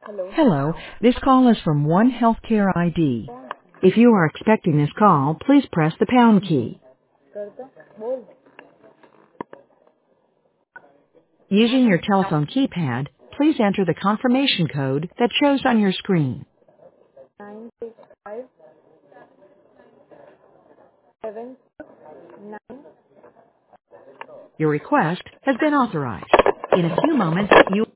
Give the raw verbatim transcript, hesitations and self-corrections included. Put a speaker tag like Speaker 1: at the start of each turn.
Speaker 1: Hello.
Speaker 2: Hello, this call is from One Healthcare I D.
Speaker 1: कौन
Speaker 2: If you are expecting this call, please press the pound key.
Speaker 1: करता बोल।
Speaker 2: Using your telephone keypad, please enter the confirmation code that shows on your screen.
Speaker 1: Nine six five seven nine.
Speaker 2: Your request has been authorized. In a few moments, you